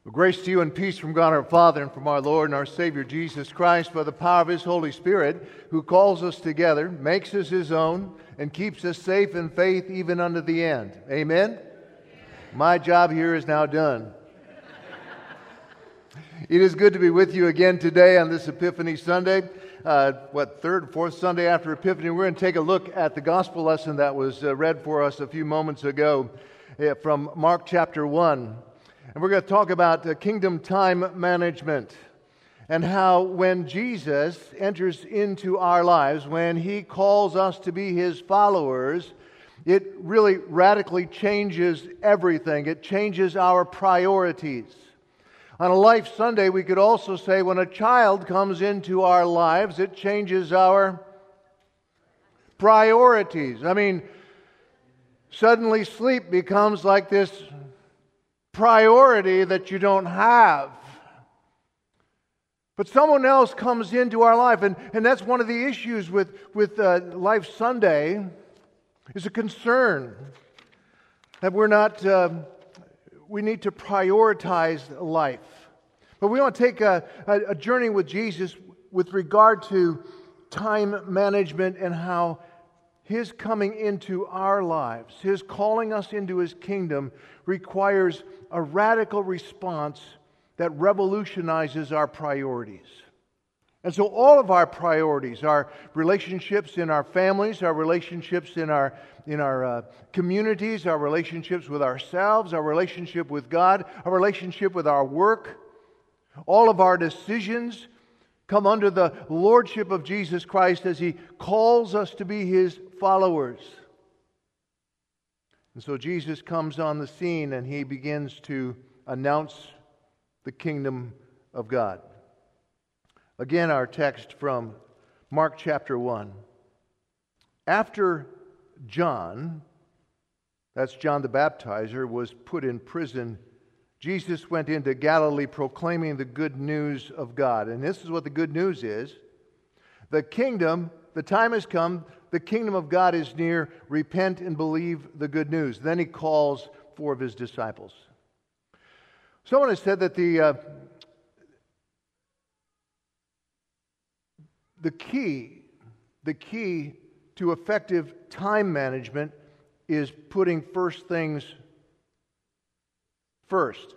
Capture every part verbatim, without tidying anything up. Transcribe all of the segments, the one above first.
Well, grace to you and peace from God our Father and from our Lord and our Savior Jesus Christ by the power of His Holy Spirit, who calls us together, makes us His own, and keeps us safe in faith even unto the end. Amen? My job here is now done. It is good to be with you again today on this Epiphany Sunday. Uh, what, third, fourth Sunday after Epiphany? We're going to take a look at the gospel lesson that was uh, read for us a few moments ago uh, from Mark chapter one. And we're going to talk about uh, kingdom time management and how when Jesus enters into our lives, when He calls us to be His followers, it really radically changes everything. It changes our priorities. On a Life Sunday, we could also say when a child comes into our lives, it changes our priorities. I mean, suddenly sleep becomes like this priority that you don't have. But someone else comes into our life, and, and that's one of the issues with, with uh, Life Sunday, is a concern that we're not, uh, we need to prioritize life. But we want to take a, a, a journey with Jesus with regard to time management and how His coming into our lives, His calling us into His kingdom, requires a radical response that revolutionizes our priorities. And so all of our priorities, our relationships in our families, our relationships in our in our uh, communities, our relationships with ourselves, our relationship with God, our relationship with our work, all of our decisions come under the lordship of Jesus Christ as He calls us to be His followers. And so Jesus comes on the scene and He begins to announce the kingdom of God. Again, our text from Mark chapter one. After John, that's John the Baptizer, was put in prison, Jesus went into Galilee proclaiming the good news of God. And this is what the good news is. The kingdom, the time has come, the kingdom of God is near. Repent and believe the good news. Then He calls four of His disciples. Someone has said that the uh, the key, the key to effective time management is putting first things first.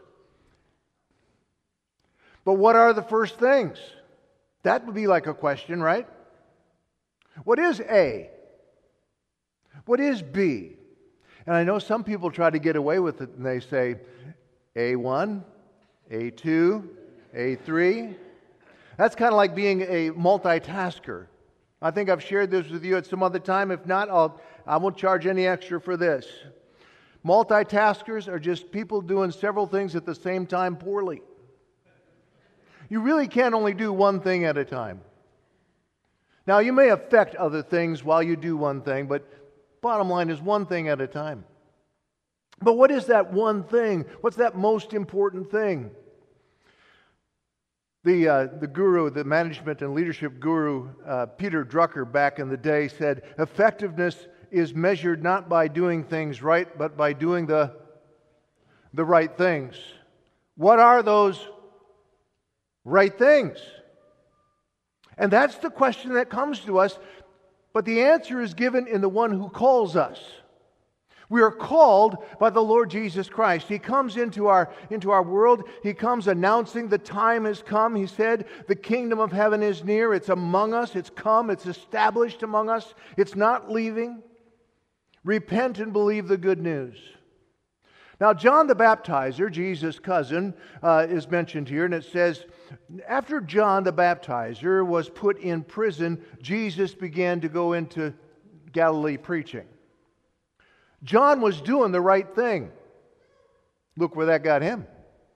But what are the first things? That would be like a question, right? What is A? What is B? And I know some people try to get away with it and they say A one, A two, A three. That's kind of like being a multitasker. I think I've shared this with you at some other time. If not, I'll, I won't charge any extra for this. Multitaskers are just people doing several things at the same time poorly. You really can't only do one thing at a time. Now, you may affect other things while you do one thing, but bottom line is one thing at a time. But what is that one thing? What's that most important thing? The uh, the guru, the management and leadership guru, uh, Peter Drucker, back in the day said, effectiveness is measured not by doing things right, but by doing the, the right things. What are those right things? And that's the question that comes to us, but the answer is given in the one who calls us. We are called by the Lord Jesus Christ. He comes into our, into our world. He comes announcing the time has come. He said, the kingdom of heaven is near. It's among us. It's come. It's established among us. It's not leaving. Repent and believe the good news. Now, John the Baptizer, Jesus' cousin, uh, is mentioned here, and it says, after John the Baptizer was put in prison, Jesus began to go into Galilee preaching. John was doing the right thing. Look where that got him.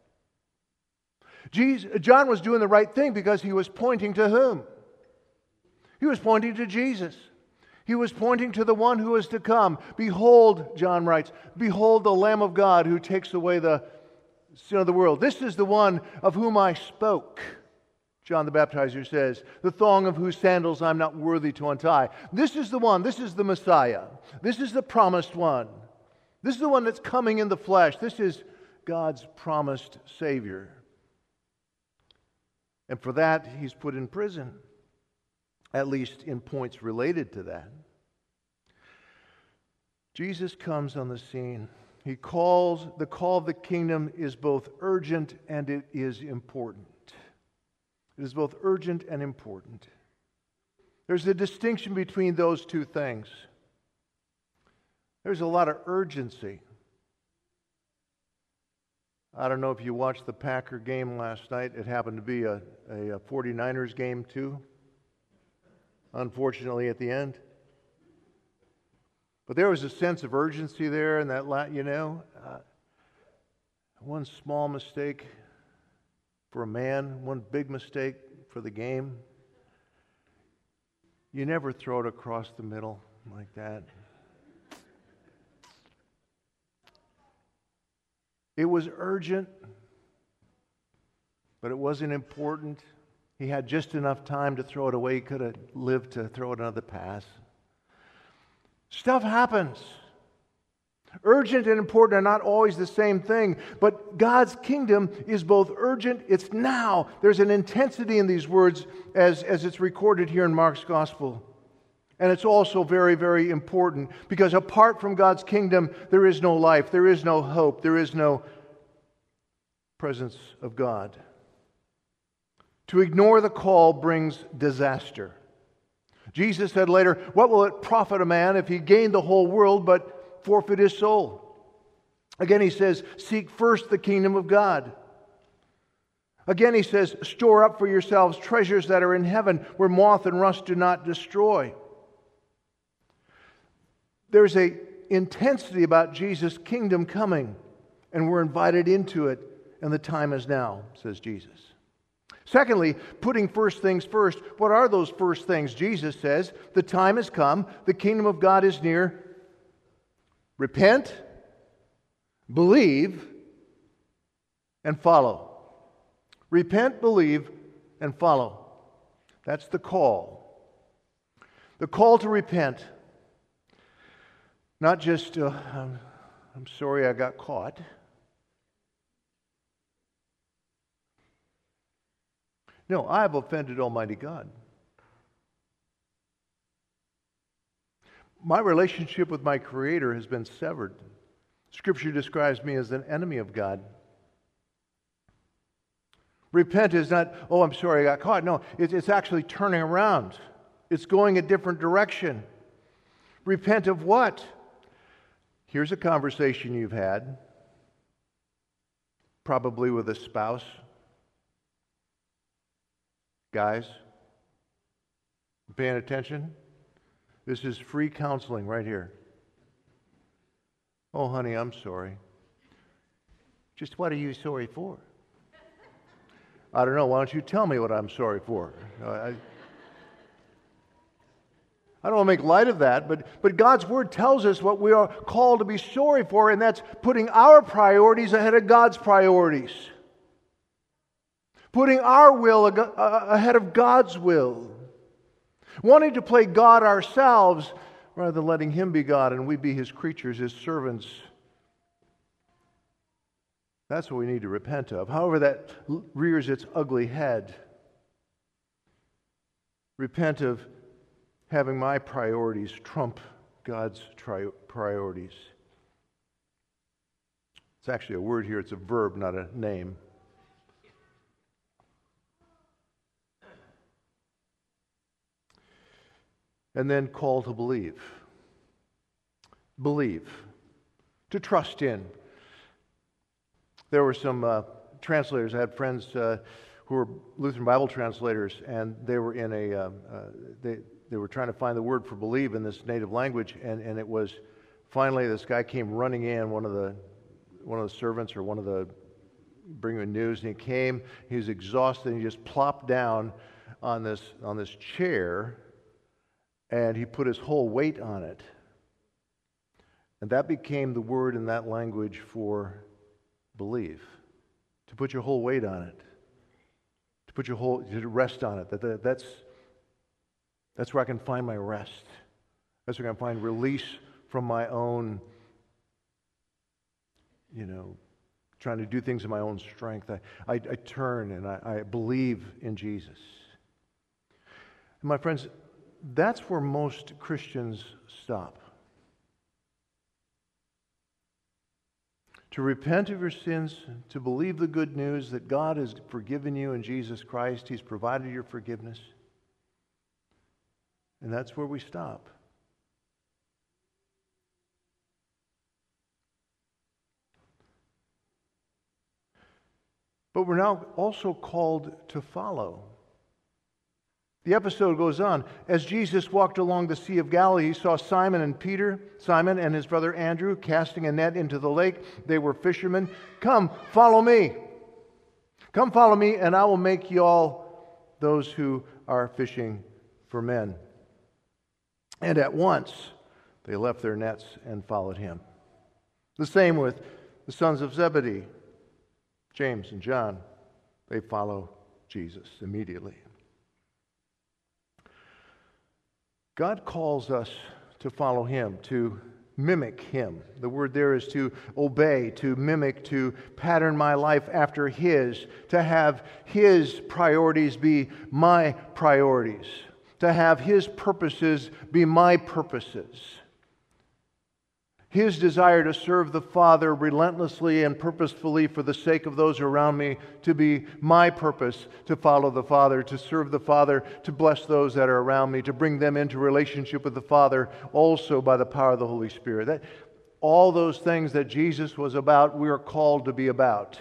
Jesus, John was doing the right thing because he was pointing to whom? He was pointing to Jesus. He was pointing to the one who is to come. Behold, John writes, behold the Lamb of God who takes away the sin of the world. This is the one of whom I spoke. John the Baptizer says, the thong of whose sandals I'm not worthy to untie. This is the one, this is the Messiah. This is the promised one. This is the one that's coming in the flesh. This is God's promised Savior. And for that, he's put in prison, at least in points related to that. Jesus comes on the scene. He calls, the call of the kingdom is both urgent and it is important. It is both urgent and important. There's a distinction between those two things. There's a lot of urgency. I don't know if you watched the Packer game last night. It happened to be a, a, a forty-niners game too, unfortunately at the end. But there was a sense of urgency there, and that, you know, uh, one small mistake for a man, one big mistake for the game. You never throw it across the middle like that. It was urgent, but it wasn't important. He had just enough time to throw it away. He could have lived to throw it another pass. Stuff happens. Urgent and important are not always the same thing, but God's kingdom is both urgent, it's now. There's an intensity in these words as, as it's recorded here in Mark's gospel. And it's also very, very important because apart from God's kingdom, there is no life, there is no hope, there is no presence of God. To ignore the call brings disaster. Jesus said later, "What will it profit a man if he gained the whole world but forfeit his soul?" Again he says, "Seek first the kingdom of God." Again he says, "Store up for yourselves treasures that are in heaven where moth and rust do not destroy." There's an intensity about Jesus' kingdom coming, and we're invited into it, and the time is now, says Jesus. Secondly, putting first things first. What are those first things? Jesus says, the time has come, the kingdom of God is near. Repent, believe, and follow. Repent, believe, and follow. That's the call. The call to repent. Not just, uh, I'm, I'm sorry I got caught. No, I have offended Almighty God. My relationship with my Creator has been severed. Scripture describes me as an enemy of God. Repent is not, oh, I'm sorry I got caught. No, it's, it's actually turning around. It's going a different direction. Repent of what? Here's a conversation you've had, probably with a spouse. Guys, paying attention? This is free counseling right here. Oh, honey, I'm sorry. Just what are you sorry for? I don't know. Why don't you tell me what I'm sorry for? I, I don't want to make light of that, but, but God's Word tells us what we are called to be sorry for, and that's putting our priorities ahead of God's priorities. Putting our will ahead of God's will. Wanting to play God ourselves rather than letting Him be God and we be His creatures, His servants. That's what we need to repent of. However that rears its ugly head. Repent of having my priorities trump God's tri- priorities. It's actually a word here. It's a verb, not a name. And then call to believe. Believe. To trust in. There were some uh, translators. I had friends uh, who were Lutheran Bible translators, and they were in a uh, uh, they they were trying to find the word for believe in this native language, and, and it was finally this guy came running in, one of the one of the servants or one of the bringing him news, and he came. He was exhausted, and he just plopped down on this on this chair. And he put his whole weight on it. And that became the word in that language for believe. To put your whole weight on it. To put your whole, to rest on it. That, that, that's, that's where I can find my rest. That's where I can find release from my own, you know, trying to do things in my own strength. I, I, I turn and I, I believe in Jesus. And my friends, that's where most Christians stop. To repent of your sins, to believe the good news that God has forgiven you in Jesus Christ. He's provided your forgiveness. And that's where we stop. But we're now also called to follow. The episode goes on. As Jesus walked along the Sea of Galilee, he saw Simon and Peter, Simon and his brother Andrew, casting a net into the lake. They were fishermen. Come, follow me. Come, follow me, and I will make you all those who are fishing for men. And at once they left their nets and followed him. The same with the sons of Zebedee, James and John. They follow Jesus immediately. God calls us to follow him, to mimic him. The word there is to obey, to mimic, to pattern my life after his, to have his priorities be my priorities, to have his purposes be my purposes. His desire to serve the Father relentlessly and purposefully for the sake of those around me to be my purpose, to follow the Father, to serve the Father, to bless those that are around me, to bring them into relationship with the Father also by the power of the Holy Spirit. That, all those things that Jesus was about, we are called to be about.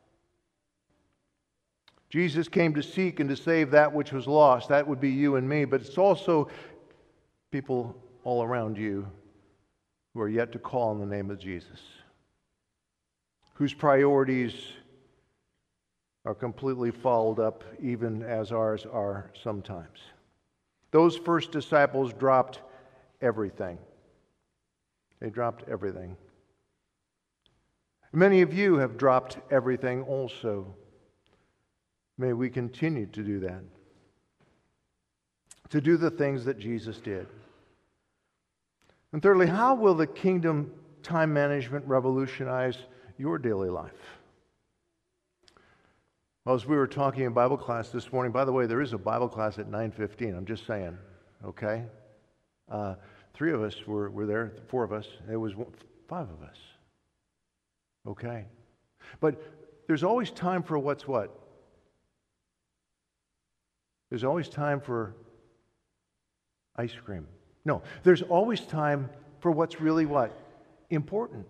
Jesus came to seek and to save that which was lost. That would be you and me, but it's also people all around you who are yet to call on the name of Jesus, whose priorities are completely fouled up, even as ours are sometimes. Those first disciples dropped everything. They dropped everything. Many of you have dropped everything also. May we continue to do that, to do the things that Jesus did. And thirdly, how will the kingdom time management revolutionize your daily life? Well, as we were talking in Bible class this morning, by the way, there is a Bible class at nine fifteen. I'm just saying, okay? Uh, three of us were, were there, four of us. It was one, five of us. Okay? But there's always time for what's what? There's always time for ice cream. No, there's always time for what's really what? Important.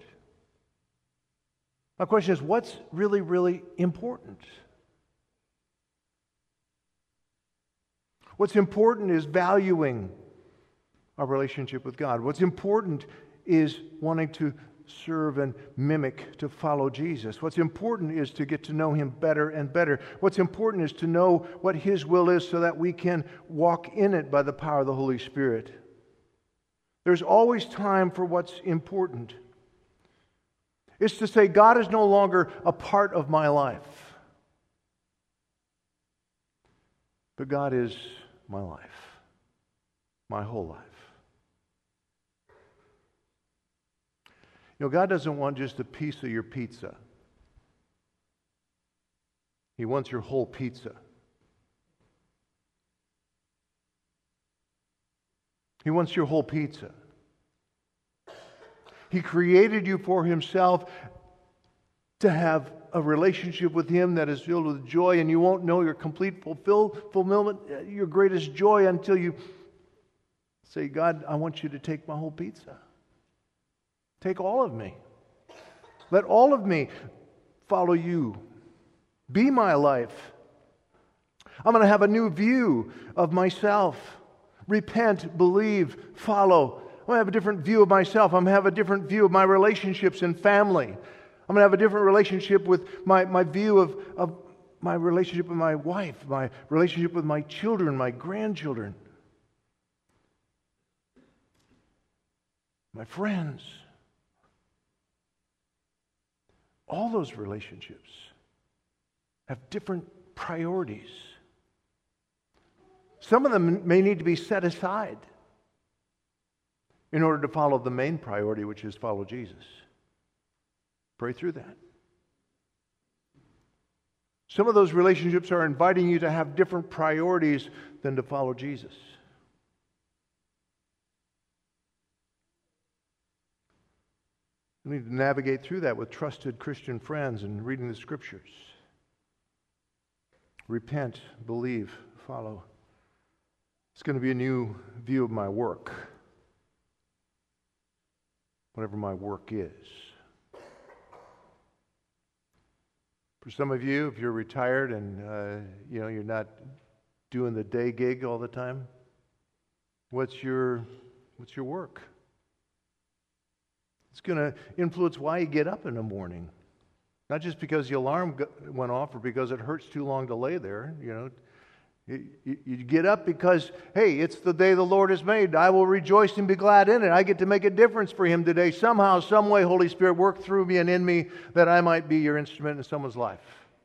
My question is, what's really, really important? What's important is valuing our relationship with God. What's important is wanting to serve and mimic, to follow Jesus. What's important is to get to know him better and better. What's important is to know what his will is so that we can walk in it by the power of the Holy Spirit. There's always time for what's important. It's to say, God is no longer a part of my life, but God is my life, my whole life. You know, God doesn't want just a piece of your pizza. He wants your whole pizza. He wants your whole pizza. He created you for himself to have a relationship with him that is filled with joy, and you won't know your complete fulfill, fulfillment, your greatest joy, until you say, God, I want you to take my whole pizza. Take all of me. Let all of me follow you. Be my life. I'm going to have a new view of myself. Repent, believe, follow. I'm going to have a different view of myself. I'm going to have a different view of my relationships and family. I'm going to have a different relationship with my, my view of, of my relationship with my wife, my relationship with my children, my grandchildren, my friends. All those relationships have different priorities. Some of them may need to be set aside in order to follow the main priority, which is follow Jesus. Pray through that. Some of those relationships are inviting you to have different priorities than to follow Jesus. We need to navigate through that with trusted Christian friends and reading the Scriptures. Repent, believe, follow. It's going to be a new view of my work, whatever my work is. For some of you, if you're retired and uh, you know you're not doing the day gig all the time, what's your what's your work? It's going to influence why you get up in the morning. Not just because the alarm went off or because it hurts too long to lay there. You know, you, you get up because, hey, it's the day the Lord has made. I will rejoice and be glad in it. I get to make a difference for Him today. Somehow, some way, Holy Spirit, work through me and in me that I might be your instrument in someone's life.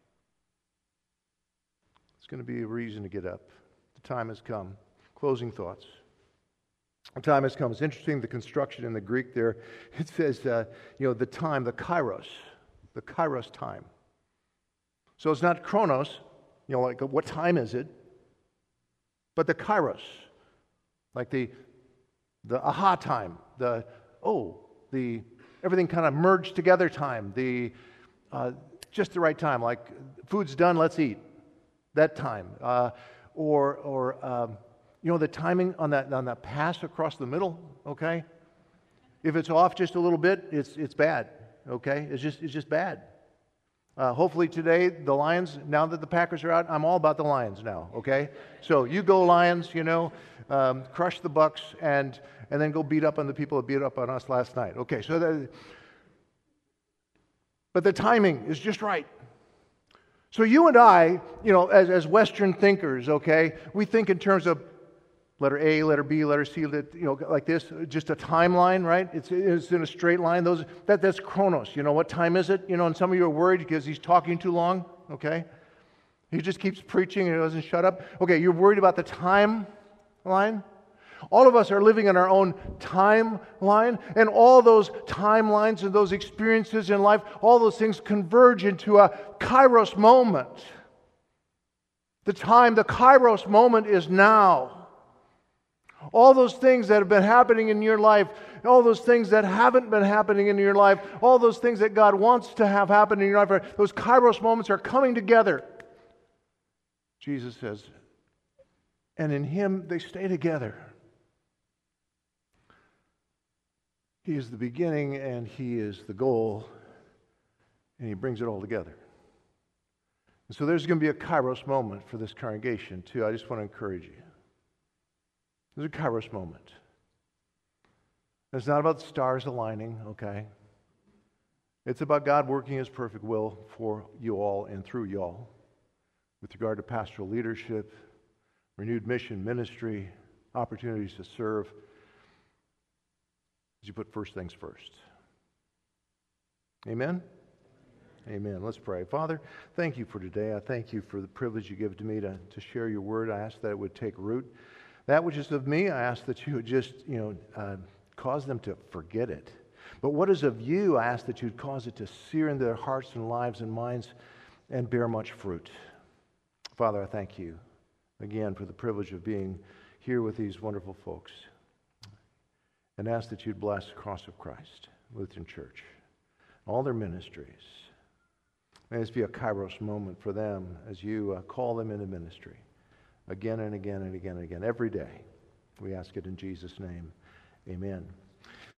It's going to be a reason to get up. The time has come. Closing thoughts. The time has come. It's interesting, the construction in the Greek there. It says, uh, you know, the time, the kairos, the kairos time. So it's not chronos, you know, like what time is it? But the kairos, like the the aha time, the, oh, the everything kind of merged together time, the uh, just the right time, like food's done, let's eat, that time. Uh, or, or um, you know, the timing on that on that pass across the middle, okay? If it's off just a little bit, it's it's bad, okay? It's just it's just bad. Uh, hopefully today, the Lions, now that the Packers are out, I'm all about the Lions now, okay? So you go Lions, you know, um, crush the Bucks, and and then go beat up on the people that beat up on us last night. Okay, so that, but the timing is just right. So you and I, you know, as, as Western thinkers, okay, we think in terms of letter A, letter B, letter C, you know, like this, just a timeline, right? It's, it's in a straight line. Those that that's chronos. You know, what time is it? You know, and some of you are worried because he's talking too long, okay? He just keeps preaching and he doesn't shut up. Okay, you're worried about the timeline? All of us are living in our own timeline, and all those timelines and those experiences in life, all those things converge into a kairos moment. The time, the kairos moment is now. All those things that have been happening in your life, all those things that haven't been happening in your life, all those things that God wants to have happen in your life, those kairos moments are coming together. Jesus says, and in Him they stay together. He is the beginning and He is the goal, and He brings it all together. And so there's going to be a kairos moment for this congregation too. I just want to encourage you. There's a kairos moment. It's not about the stars aligning, okay? It's about God working His perfect will for you all and through you all with regard to pastoral leadership, renewed mission, ministry, opportunities to serve, as you put first things first. Amen? Amen. Let's pray. Father, thank You for today. I thank You for the privilege You give to me to, to share Your word. I ask that it would take root. That which is of me, I ask that You would just, you know, uh, cause them to forget it. But what is of You, I ask that You'd cause it to sear into their hearts and lives and minds and bear much fruit. Father, I thank You again for the privilege of being here with these wonderful folks. And ask that You'd bless the cross of Christ, Lutheran Church, all their ministries. May this be a kairos moment for them as You uh, call them into ministry. Again and again and again and again, every day. We ask it in Jesus' name. Amen.